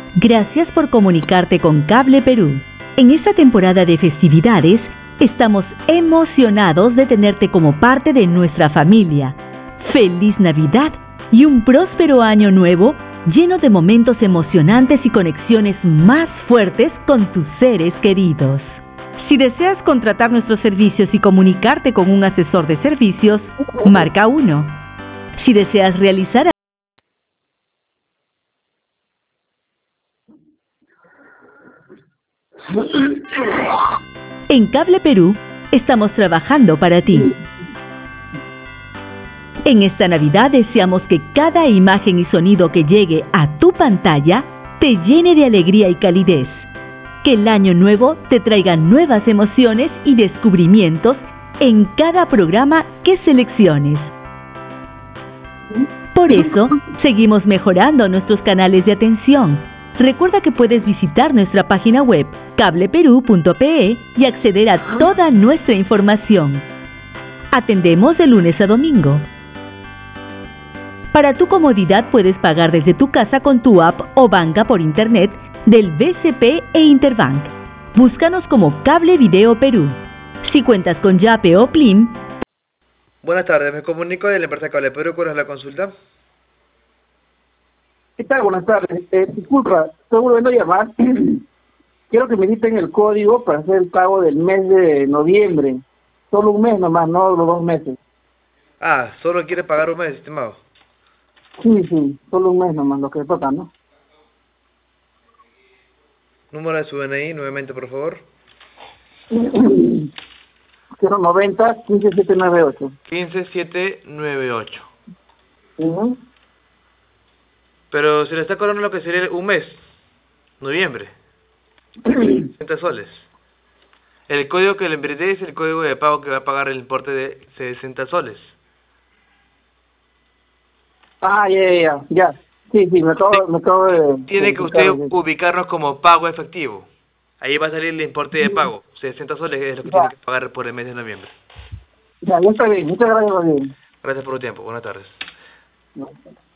Gracias por comunicarte con Cable Perú. En esta temporada de festividades, estamos emocionados de tenerte como parte de nuestra familia. ¡Feliz Navidad y un próspero año nuevo lleno de momentos emocionantes y conexiones más fuertes con tus seres queridos! Si deseas contratar nuestros servicios y comunicarte con un asesor de servicios, marca 1. Si deseas realizar En Cable Perú, estamos trabajando para ti. En esta Navidad deseamos que cada imagen y sonido que llegue a tu pantalla te llene de alegría y calidez. Que el año nuevo te traiga nuevas emociones y descubrimientos en cada programa que selecciones. Por eso, seguimos mejorando nuestros canales de atención. Recuerda que puedes visitar nuestra página web cableperú.pe y acceder a toda nuestra información. Atendemos de lunes a domingo. Para tu comodidad puedes pagar desde tu casa con tu app o banca por internet del BCP e Interbank. Búscanos como Cable Video Perú. Si cuentas con Yape o Plim. Buenas tardes, me comunico de la empresa Cable Perú. ¿Cuál es la consulta? ¿Qué tal? Buenas tardes. Disculpa, estoy volviendo a llamar. Quiero que me dicten el código para hacer el pago del mes de noviembre. Solo un mes nomás, no los 2 meses. Ah, solo quiere pagar un mes, estimado. Sí, solo un mes nomás, lo que toca, ¿no? Número de su DNI, nuevamente, por favor. 090 15798. 15798. Uh-huh. Pero se le está cobrando lo que sería un mes, noviembre. 60 soles. El código que le enviaré es el código de pago que va a pagar el importe de 60 soles. Ah, ya. Sí, me acabo de... Tiene que usted ubicarnos como pago efectivo. Ahí va a salir el importe de pago. 60 soles es lo que tiene que pagar por el mes de noviembre. Ya está bien. Muchas gracias, Gabriel. Gracias por tu tiempo. Buenas tardes. No.